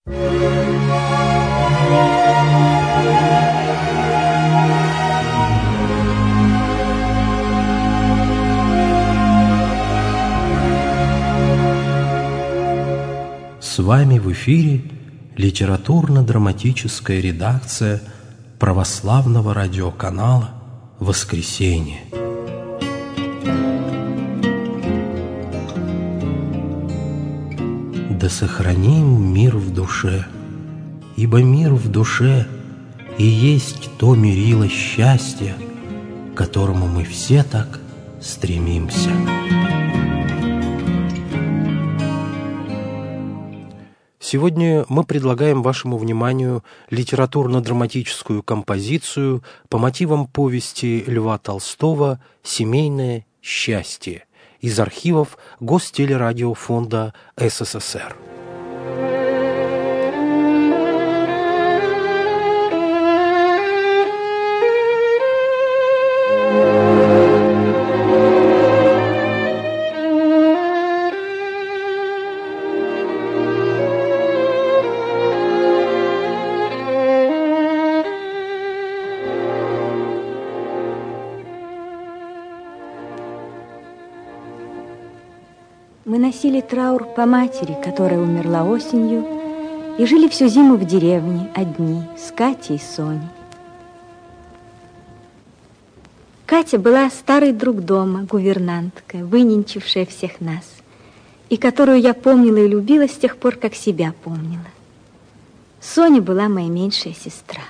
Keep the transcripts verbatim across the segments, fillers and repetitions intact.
С вами в эфире литературно-драматическая редакция православного радиоканала «Воскресенье». Да сохраним мир в душе, ибо мир в душе и есть то мерило счастья, к которому мы все так стремимся. Сегодня мы предлагаем вашему вниманию литературно-драматическую композицию по мотивам повести Льва Толстого «Семейное счастье» из архивов Гостелерадиофонда СССР. Мы носили траур по матери, которая умерла осенью, и жили всю зиму в деревне одни, с Катей и Соней. Катя была старый друг дома, гувернантка, выненчившая всех нас, и которую я помнила и любила с тех пор, как себя помнила. Соня была моя меньшая сестра.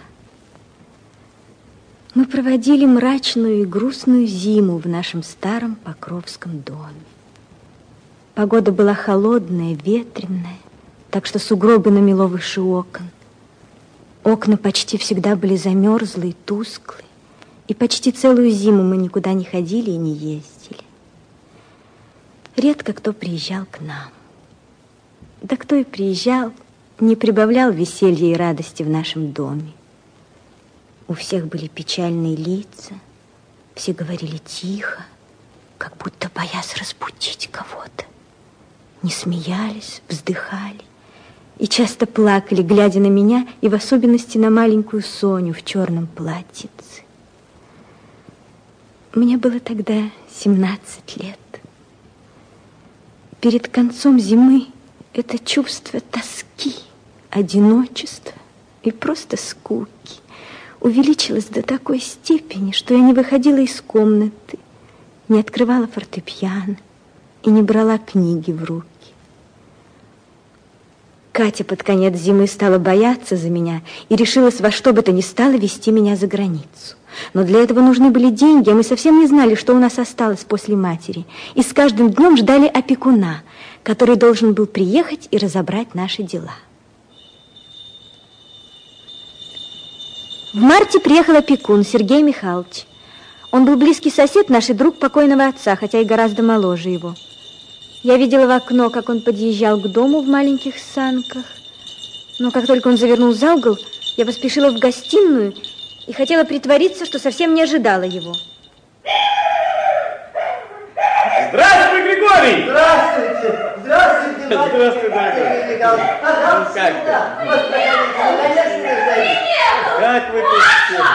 Мы проводили мрачную и грустную зиму в нашем старом Покровском доме. Погода была холодная, ветреная, так что сугробы намело выше окон. Окна почти всегда были замерзлые, тусклые, и почти целую зиму мы никуда не ходили и не ездили. Редко кто приезжал к нам. Да кто и приезжал, не прибавлял веселья и радости в нашем доме. У всех были печальные лица, все говорили тихо, как будто боясь разбудить кого-то. Не смеялись, вздыхали и часто плакали, глядя на меня и в особенности на маленькую Соню в черном платьице. Мне было тогда семнадцать лет. Перед концом зимы это чувство тоски, одиночества и просто скуки увеличилось до такой степени, что я не выходила из комнаты, не открывала фортепиано и не брала книги в руки. Катя под конец зимы стала бояться за меня и решилась во что бы то ни стало везти меня за границу. Но для этого нужны были деньги, а мы совсем не знали, что у нас осталось после матери. И с каждым днем ждали опекуна, который должен был приехать и разобрать наши дела. В марте приехал опекун Сергей Михайлович. Он был близкий сосед, наш и друг покойного отца, хотя и гораздо моложе его. Я видела в окно, как он подъезжал к дому в маленьких санках. Но как только он завернул за угол, я поспешила в гостиную и хотела притвориться, что совсем не ожидала его. Здравствуй, Григорий! Здравствуйте! Здравствуйте! Здравствуй, дорогой! Ага, ну, как да, ты? вот, проходите, Как вы тут?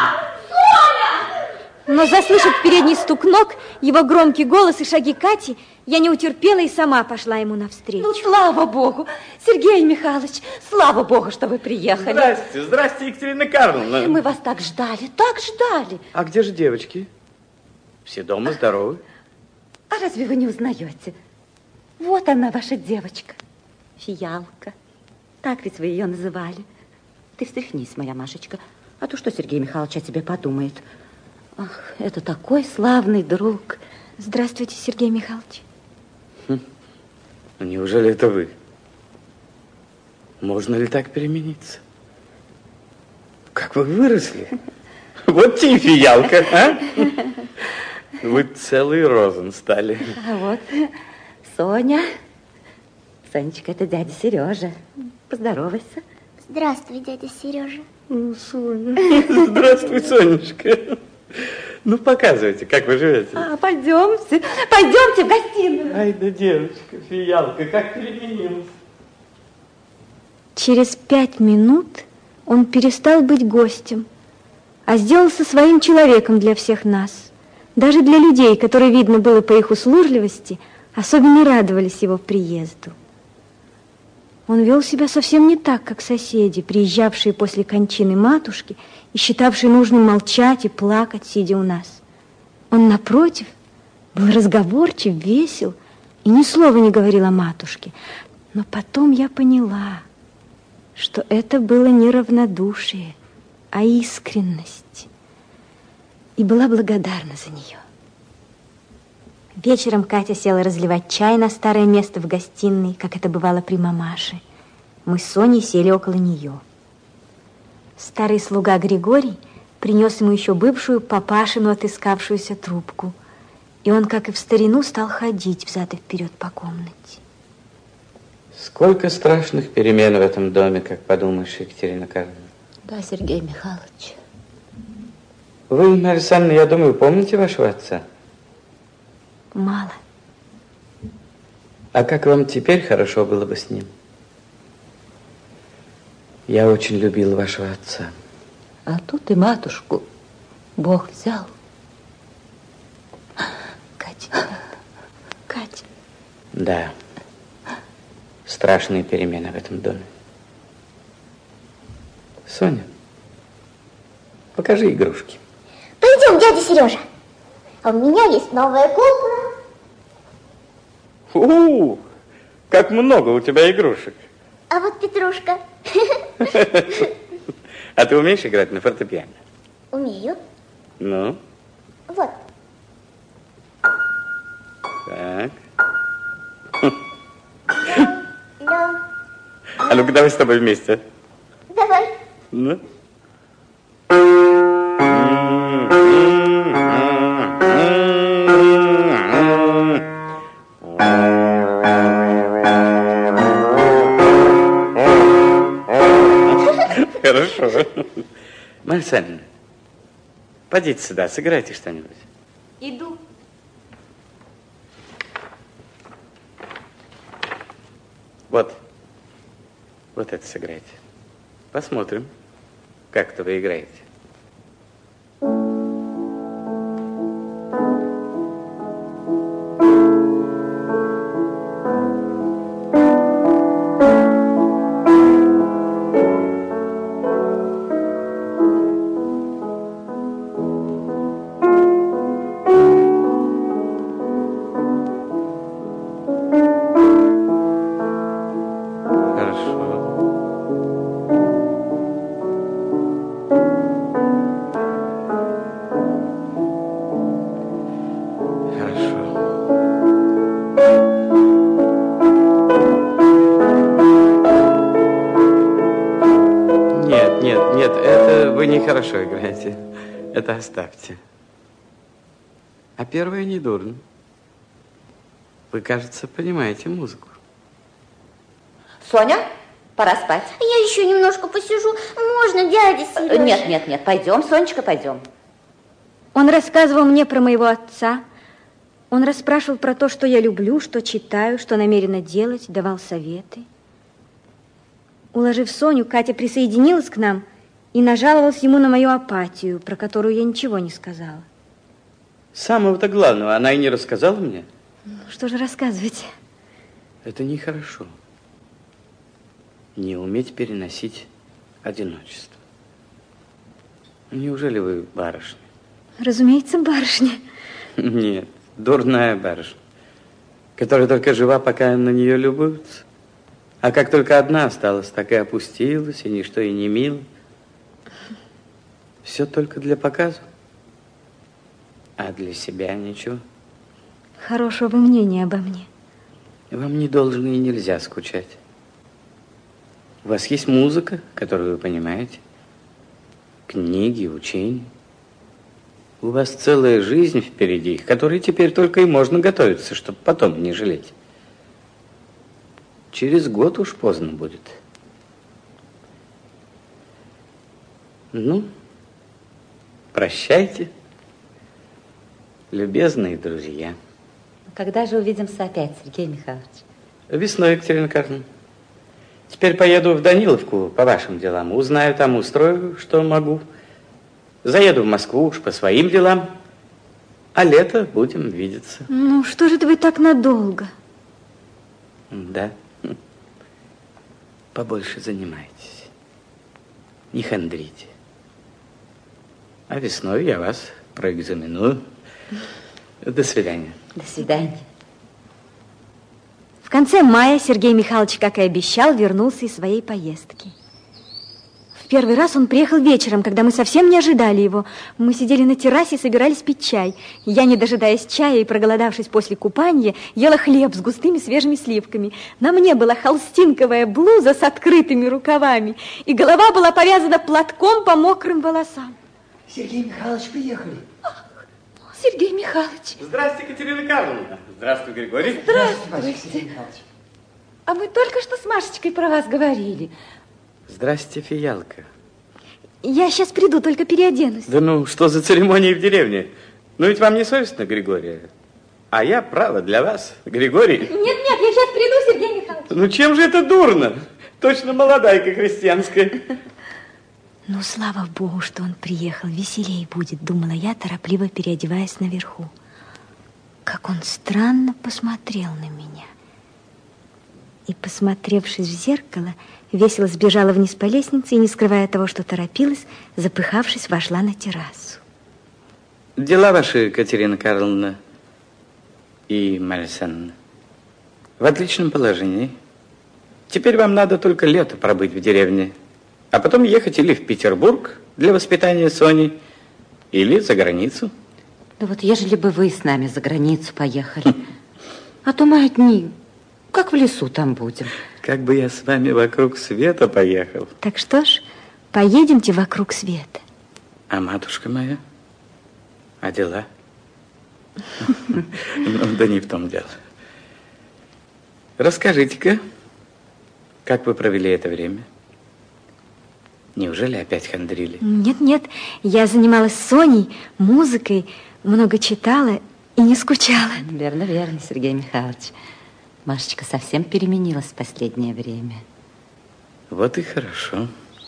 Но, заслышав передний стук ног, его громкий голос и шаги Кати, я не утерпела и сама пошла ему навстречу. Ну, слава Богу, Сергей Михайлович, слава Богу, что вы приехали. Здрасте, здрасте, Екатерина Карловна. Мы вас так ждали, так ждали. А где же девочки? Все дома здоровы? А разве вы не узнаете? Вот она, ваша девочка, Фиалка. Так ведь вы ее называли. Ты встряхнись, моя Машечка, а то что Сергей Михайлович о тебе подумает? Ах, это такой славный друг. Здравствуйте, Сергей Михайлович. Хм. Неужели это вы? Можно ли так перемениться? Как вы выросли? Вот тебе Фиалка, а? Вы целый розен стали. А вот Соня. Сонечка, это дядя Сережа. Поздоровайся. Здравствуй, дядя Сережа. Ну, Соня. Здравствуй, Сонечка. Ну, показывайте, как вы живете. А, пойдемте, пойдемте в гостиную. Ай да девочка, Фиалка, как переменилась. Через пять минут он перестал быть гостем, а сделался своим человеком для всех нас. Даже для людей, которые, видно было по их услужливости, особенно радовались его приезду. Он вел себя совсем не так, как соседи, приезжавшие после кончины матушки и считавшие нужным молчать и плакать, сидя у нас. Он, напротив, был разговорчив, весел и ни слова не говорил о матушке. Но потом я поняла, что это было не равнодушие, а искренность, и была благодарна за нее. Вечером Катя села разливать чай на старое место в гостиной, как это бывало при мамаше. Мы с Соней сели около нее. Старый слуга Григорий принес ему еще бывшую папашину отыскавшуюся трубку, и он, как и в старину, стал ходить взад и вперед по комнате. Сколько страшных перемен в этом доме, как подумаешь, Екатерина Карловна. Да, Сергей Михайлович. Вы, Марья Александровна, я думаю, помните вашего отца? Мало. А как вам теперь хорошо было бы с ним? Я очень любил вашего отца. А тут и матушку Бог взял. Катя. Катя. Да. Страшные перемены в этом доме. Соня, покажи игрушки. Пойдем, дядя Сережа. А у меня есть новая кукла. У-у-у, как много у тебя игрушек. А вот Петрушка. А ты умеешь играть на фортепиано? Умею. Ну? Вот. Так. Да. А ну-ка, давай с тобой вместе. Давай. Ну? Хорошо. Марья Александровна, подите сюда, сыграйте что-нибудь. Иду. Вот. Вот это сыграйте. Посмотрим, как это вы играете. Хорошо играете. Это оставьте. А первое не дурно. Вы, кажется, понимаете музыку. Соня, пора спать. Я еще немножко посижу. Можно, дядя Сережа? Нет, нет, нет. Пойдем, Сонечка, пойдем. Он рассказывал мне про моего отца. Он расспрашивал про то, что я люблю, что читаю, что намерена делать, давал советы. Уложив Соню, Катя присоединилась к нам и нажаловалась ему на мою апатию, про которую я ничего не сказала. Самого-то главного она и не рассказала мне. Что же рассказывать? Это нехорошо. Не уметь переносить одиночество. Неужели вы барышня? Разумеется, барышня. Нет, дурная барышня, которая только жива, пока на нее любуются. А как только одна осталась, так и опустилась, и ничто и не мило. Все только для показа, а для себя ничего. Хорошего вы мнения обо мне. Вам не должно и нельзя скучать. У вас есть музыка, которую вы понимаете, книги, учения. У вас целая жизнь впереди, к которой теперь только и можно готовиться, чтобы потом не жалеть. Через год уж поздно будет. Ну, прощайте, любезные друзья. Когда же увидимся опять, Сергей Михайлович? Весной, Екатерина Карловна. Теперь поеду в Даниловку по вашим делам. Узнаю там, устрою, что могу. Заеду в Москву уж по своим делам. А лето будем видеться. Ну, что же ты вы так надолго? Да. Побольше занимайтесь. Не хандрите. А весной я вас проэкзаменую. До свидания. До свидания. В конце мая Сергей Михайлович, как и обещал, вернулся из своей поездки. В первый раз он приехал вечером, когда мы совсем не ожидали его. Мы сидели на террасе и собирались пить чай. Я, не дожидаясь чая и проголодавшись после купания, ела хлеб с густыми свежими сливками. На мне была холстинковая блуза с открытыми рукавами, и голова была повязана платком по мокрым волосам. Сергей Михайлович, приехали. Сергей Михайлович. Здравствуйте, Катерина Карловна. Здравствуй, Григорий. Здравствуйте. Сергей Михайлович. А мы только что с Машечкой про вас говорили. Здрасте, Фиялка. Я сейчас приду, только переоденусь. Да ну, что за церемонии в деревне? Ну ведь вам не совестно, Григория? А я, право, для вас, Григорий. Нет, нет, я сейчас приду, Сергей Михайлович. Ну чем же это дурно? Точно молодайка христианская. Ну, слава богу, что он приехал. Веселей будет, думала я, торопливо переодеваясь наверху. Как он странно посмотрел на меня. И, посмотревшись в зеркало, весело сбежала вниз по лестнице и, не скрывая того, что торопилась, запыхавшись, вошла на террасу. Дела ваши, Катерина Карловна и Марья Александровна, в отличном положении. Теперь вам надо только лето пробыть в деревне, а потом ехать или в Петербург для воспитания Сони, или за границу. Да вот ежели бы вы с нами за границу поехали, а то мы одни, как в лесу там будем. Как бы я с вами вокруг света поехал. Так что ж, поедемте вокруг света. А матушка моя? А дела? Ну, да не в том дело. Расскажите-ка, как вы провели это время? Неужели опять хандрили? Нет, нет, я занималась с Соней, музыкой, много читала и не скучала. Верно, верно, Сергей Михайлович. Машечка совсем переменилась в последнее время. Вот и хорошо.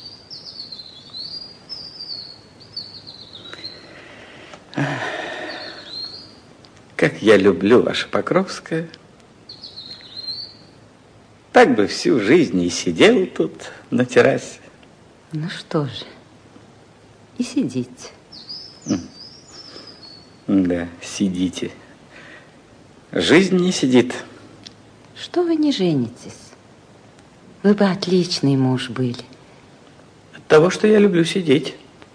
Как я люблю ваше Покровское. Так бы всю жизнь и сидел тут на террасе. Ну что же, и сидите. Да, сидите. Жизнь не сидит. Что вы не женитесь? Вы бы отличный муж были. От того, что я люблю сидеть.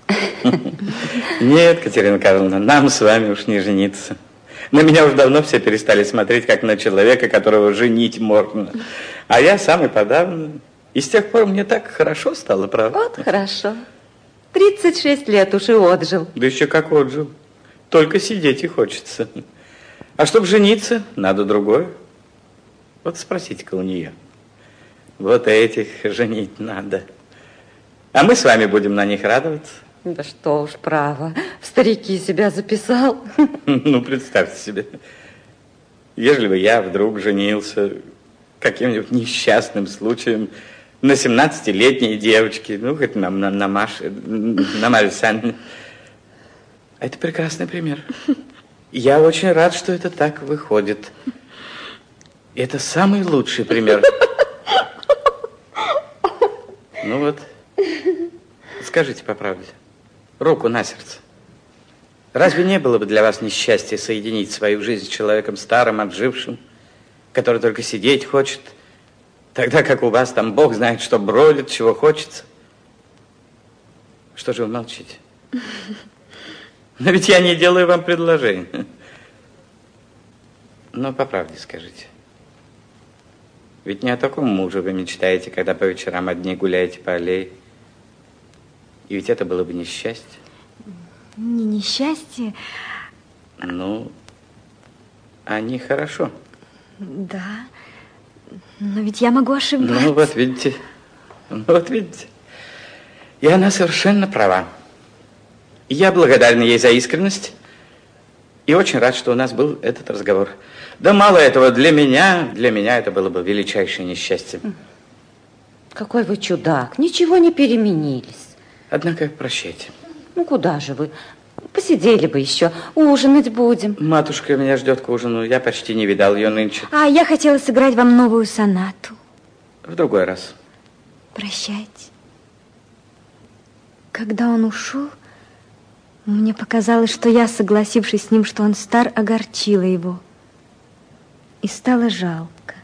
Нет, Катерина Карловна, нам с вами уж не жениться. На меня уж давно все перестали смотреть, как на человека, которого женить можно. А я сам и подавно. И с тех пор мне так хорошо стало, правда? Вот хорошо. тридцать шесть лет уж и отжил. Да еще как отжил. Только сидеть и хочется. А чтобы жениться, надо другое. Вот спросите-ка у нее. Вот этих женить надо. А мы с вами будем на них радоваться. Да что уж, право, в старики себя записал. Ну, представьте себе, ежели бы я вдруг женился каким-нибудь несчастным случаем на семнадцатилетней девочке, ну, хоть на, на, на Маше, на Марье Александровне. Это прекрасный пример. Я очень рад, что это так выходит. Это самый лучший пример. Ну вот, скажите по правде, руку на сердце. Разве не было бы для вас несчастья соединить свою жизнь с человеком старым, отжившим, который только сидеть хочет, тогда как у вас там Бог знает, что бродит, чего хочется? Что же вы молчите? Но ведь я не делаю вам предложение. Но по правде скажите. Ведь не о таком муже вы мечтаете, когда по вечерам одни гуляете по аллее. И ведь это было бы несчастье. Не несчастье. Ну, а нехорошо. Да, но ведь я могу ошибаться. Ну, вот видите, ну, вот видите. И она совершенно права. Я благодарен ей за искренность и очень рад, что у нас был этот разговор. Да мало этого, для меня, для меня это было бы величайшее несчастье. Какой вы чудак, ничего не переменились. Однако, прощайте. Ну, куда же вы? Посидели бы еще, ужинать будем. Матушка меня ждет к ужину, я почти не видал ее нынче. А я хотела сыграть вам новую сонату. В другой раз. Прощайте. Когда он ушел, мне показалось, что я, согласившись с ним, что он стар, огорчила его. И стало жалко.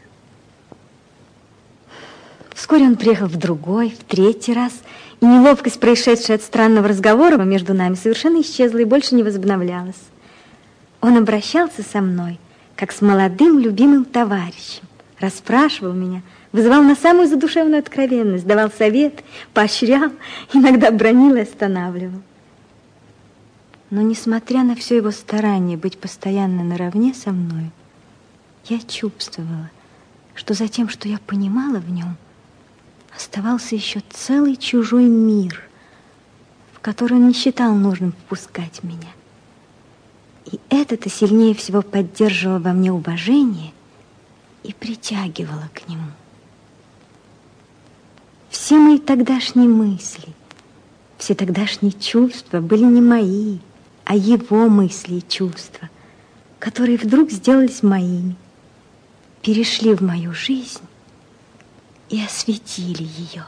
Вскоре он приехал в другой, в третий раз, и неловкость, происшедшая от странного разговора между нами, совершенно исчезла и больше не возобновлялась. Он обращался со мной, как с молодым, любимым товарищем, расспрашивал меня, вызывал на самую задушевную откровенность, давал совет, поощрял, иногда бранил и останавливал. Но, несмотря на все его старание быть постоянно наравне со мной, я чувствовала, что за тем, что я понимала в нем, оставался еще целый чужой мир, в который он не считал нужным впускать меня. И это-то сильнее всего поддерживало во мне уважение и притягивало к нему. Все мои тогдашние мысли, все тогдашние чувства были не мои, а его мысли и чувства, которые вдруг сделались моими, перешли в мою жизнь и осветили ее.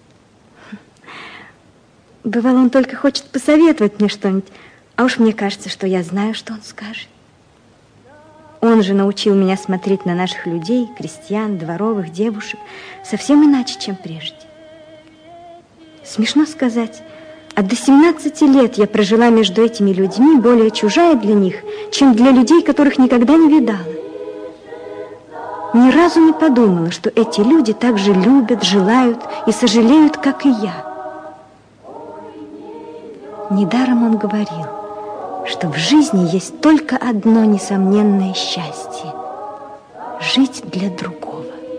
Бывало, он только хочет посоветовать мне что-нибудь, а уж мне кажется, что я знаю, что он скажет. Он же научил меня смотреть на наших людей, крестьян, дворовых, девушек, совсем иначе, чем прежде. Смешно сказать, а до семнадцати лет я прожила между этими людьми, более чужая для них, чем для людей, которых никогда не видала. Ни разу не подумала, что эти люди так же любят, желают и сожалеют, как и я. Недаром он говорил, что в жизни есть только одно несомненное счастье – жить для другого.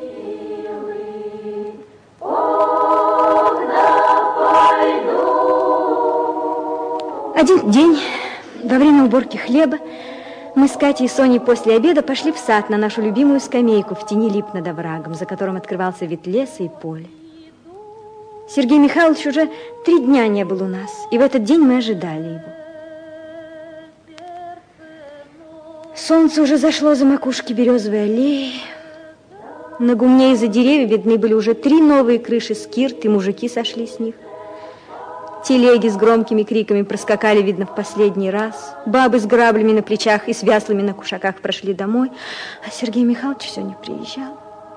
Один день, во время уборки хлеба, мы с Катей и Соней после обеда пошли в сад на нашу любимую скамейку в тени лип над оврагом, за которым открывался вид леса и поля. Сергей Михайлович уже три дня не был у нас, и в этот день мы ожидали его. Солнце уже зашло за макушки березовой аллеи. На гумне из-за деревьев видны были уже три новые крыши скирт, и мужики сошли с них. Телеги с громкими криками проскакали, видно, в последний раз. Бабы с граблями на плечах и с вяслами на кушаках прошли домой, а Сергей Михайлович все не приезжал.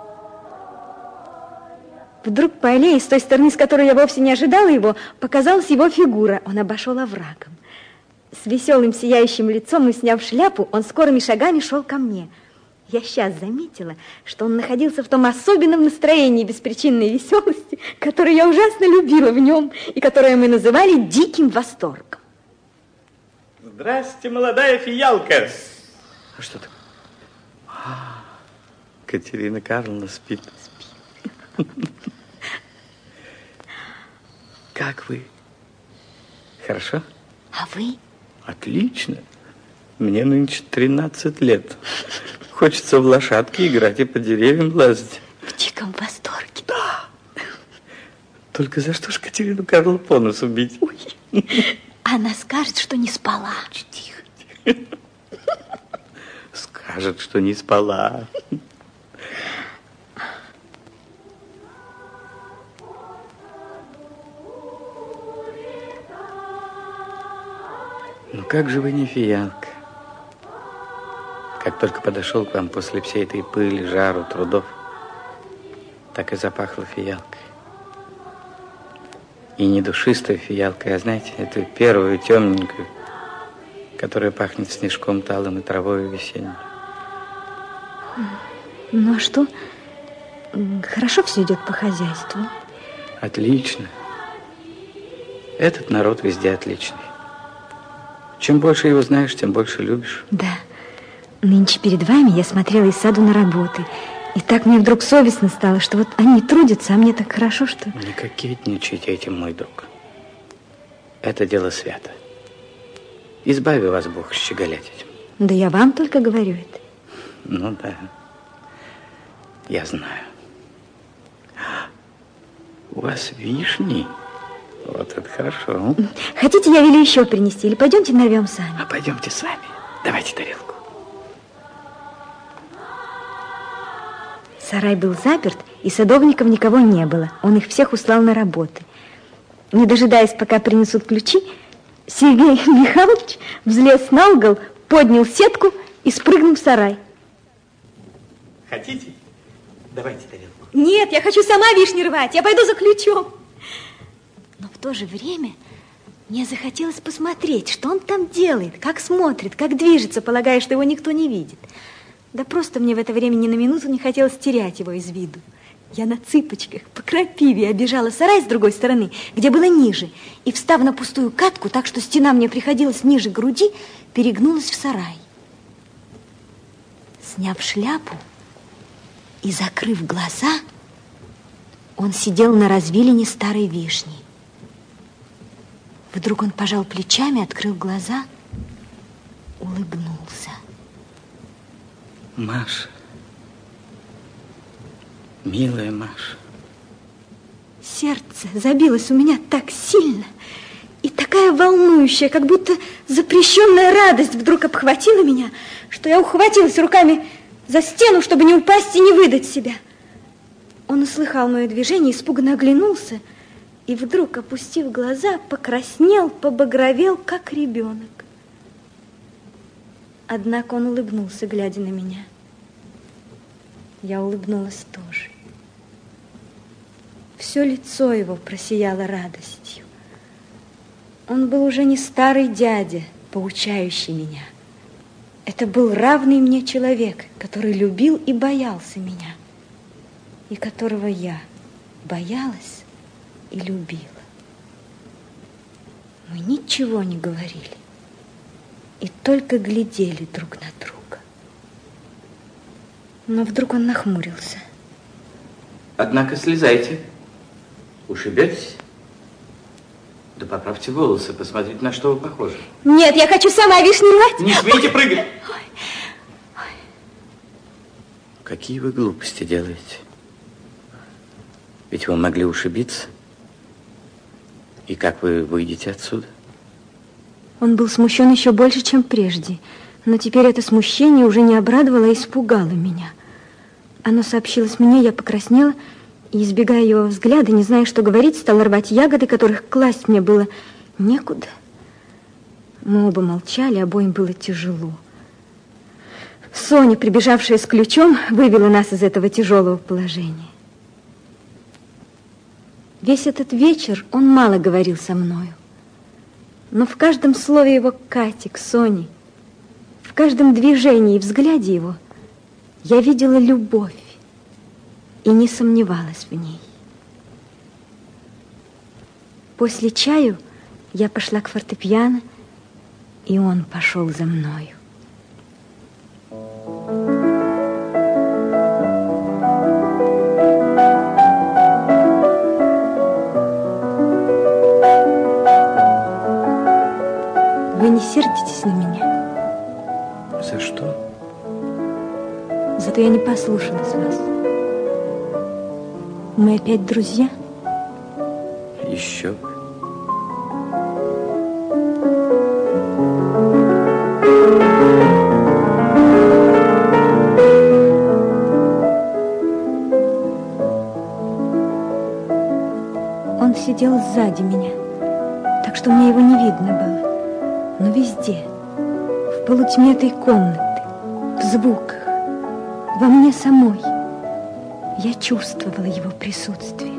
Вдруг по аллее, с той стороны, с которой я вовсе не ожидала его, показалась его фигура. Он обошел оврагом. С веселым сияющим лицом и сняв шляпу, он скорыми шагами шел ко мне. Я сейчас заметила, что он находился в том особенном настроении беспричинной веселости, которое я ужасно любила в нем и которое мы называли диким восторгом. Здрасте, молодая фиалка. А что такое? А, Катерина Карловна спит. Спит. Как вы? Хорошо? А вы? Отлично. Мне нынче тринадцать лет. Хочется в лошадки играть и по деревьям лазить. В диком восторге. Да. Только за что ж Катерину Карловну по носу бить? Ой. Она скажет, что не спала. Тихо, тихо. Скажет, что не спала. Ну как же вы не фиалка? Как только подошел к вам после всей этой пыли, жару, трудов, так и запахло фиалкой. И не душистой фиалкой, а, знаете, эту первую темненькую, которая пахнет снежком талым и травой весенней. Ну а что? Хорошо все идет по хозяйству? Отлично. Этот народ везде отличный. Чем больше его знаешь, тем больше любишь. Да. Нынче перед вами я смотрела из саду на работы. И так мне вдруг совестно стало, что вот они трудятся, а мне так хорошо, что... Не кокетничайте этим, мой друг. Это дело свято. Избави вас Бог щеголять этим. Да я вам только говорю это. Ну да. Я знаю. У вас вишни? Вот это хорошо. Хотите, я велю еще принести, или пойдемте нарвем сами? А пойдемте сами. Давайте тарелку. Сарай был заперт, и садовников никого не было. Он их всех услал на работы. Не дожидаясь, пока принесут ключи, Сергей Михайлович взлез на угол, поднял сетку и спрыгнул в сарай. Хотите? Давайте тарелку. Нет, я хочу сама вишни рвать, я пойду за ключом. Но в то же время мне захотелось посмотреть, что он там делает, как смотрит, как движется, полагая, что его никто не видит. Да просто мне в это время ни на минуту не хотелось терять его из виду. Я на цыпочках по крапиве обежала сарай с другой стороны, где было ниже, и, встав на пустую катку, так что стена мне приходилась ниже груди, перегнулась в сарай. Сняв шляпу и закрыв глаза, он сидел на развилине старой вишни. Вдруг он пожал плечами, открыл глаза, улыбнулся. Маша, милая Маша. Сердце забилось у меня так сильно, и такая волнующая, как будто запрещенная радость вдруг обхватила меня, что я ухватилась руками за стену, чтобы не упасть и не выдать себя. Он услыхал мое движение, испуганно оглянулся, и вдруг, опустив глаза, покраснел, побагровел, как ребенок. Однако он улыбнулся, глядя на меня. Я улыбнулась тоже. Все лицо его просияло радостью. Он был уже не старый дядя, поучающий меня. Это был равный мне человек, который любил и боялся меня, и которого я боялась и любила. Мы ничего не говорили и только глядели друг на друга. Но вдруг он нахмурился. Однако слезайте. Ушибетесь? Да поправьте волосы, посмотрите, на что вы похожи. Нет, я хочу сама вишни рвать. Не смейте прыгать. Ой. Ой. Какие вы глупости делаете. Ведь вы могли ушибиться. И как вы выйдете отсюда? Он был смущен еще больше, чем прежде. Но теперь это смущение уже не обрадовало, а испугало меня. Оно сообщилось мне, я покраснела, и, избегая его взгляда, не зная, что говорить, стала рвать ягоды, которых класть мне было некуда. Мы оба молчали, обоим было тяжело. Соня, прибежавшая с ключом, вывела нас из этого тяжелого положения. Весь этот вечер он мало говорил со мною. Но в каждом слове его к Кате, к Соне, в каждом движении и взгляде его я видела любовь и не сомневалась в ней. После чаю я пошла к фортепиано, и он пошел за мною. Вы не сердитесь на меня? За что? Зато я не послушалась вас. Мы опять друзья? Еще бы. Он сидел сзади меня, так что мне его не видно было. Но везде, в полутьме этой комнаты, в звуках, во мне самой, я чувствовала его присутствие.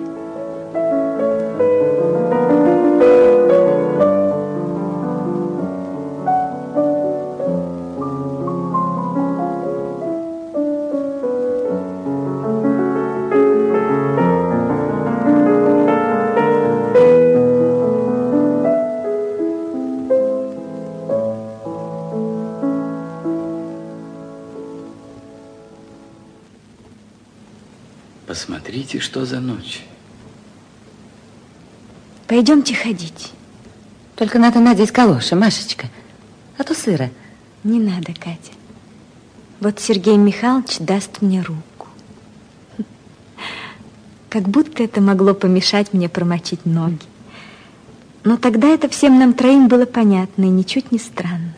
Посмотрите, что за ночь. Пойдемте ходить. Только надо надеть калоши, Машечка, а то сыро. Не надо, Катя. Вот Сергей Михайлович даст мне руку. как будто это могло помешать мне промочить ноги. Но тогда это всем нам троим было понятно и ничуть не странно.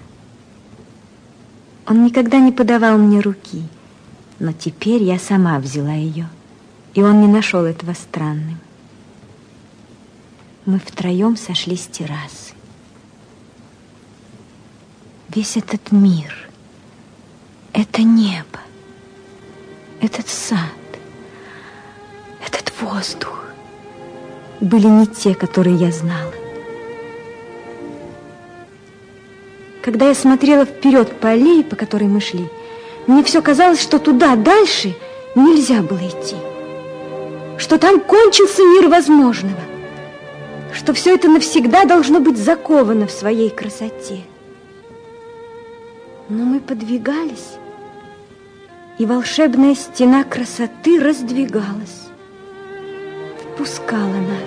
Он никогда не подавал мне руки, но теперь я сама взяла ее, и он не нашел этого странным. Мы втроем сошли с террасы. Весь этот мир, это небо, этот сад, этот воздух были не те, которые я знала. Когда я смотрела вперед по аллее, по которой мы шли, мне все казалось, что туда дальше нельзя было идти, что там кончился мир возможного, что все это навсегда должно быть заковано в своей красоте. Но мы подвигались, и волшебная стена красоты раздвигалась, впускала нас.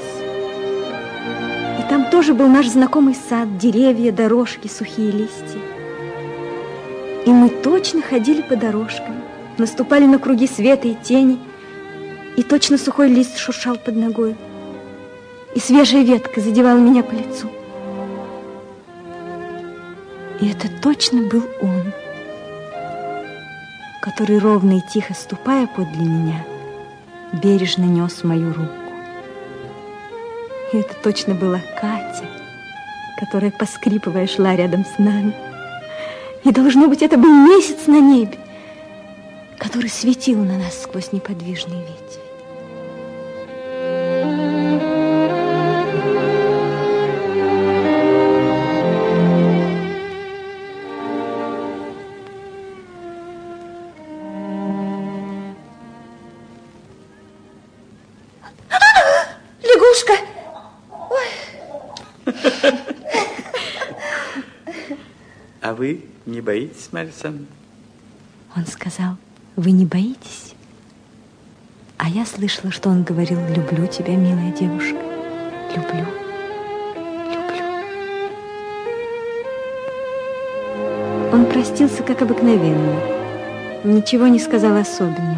И там тоже был наш знакомый сад, деревья, дорожки, сухие листья. И мы точно ходили по дорожкам, наступали на круги света и тени, и точно сухой лист шуршал под ногой, и свежая ветка задевала меня по лицу. И это точно был он, который, ровно и тихо ступая подле меня, бережно нес мою руку. И это точно была Катя, которая, поскрипывая, шла рядом с нами. И, должно быть, это был месяц на небе, который светил на нас сквозь неподвижные ветви. Лягушка! А вы не боитесь, Марья Александровна? Он сказал: вы не боитесь? А я слышала, что он говорил: люблю тебя, милая девушка, люблю, люблю. Он простился, как обыкновенно, ничего не сказал особенного.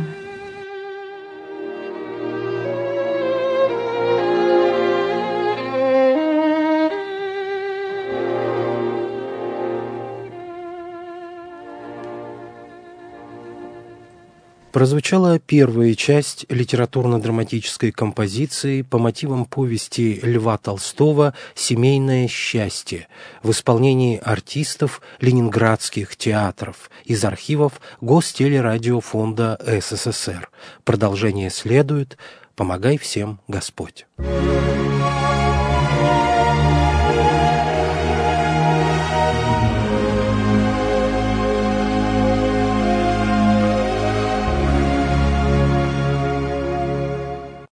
Прозвучала первая часть литературно-драматической композиции по мотивам повести Льва Толстого «Семейное счастье» в исполнении артистов ленинградских театров из архивов Гостелерадиофонда СССР. Продолжение следует. Помогай всем Господь.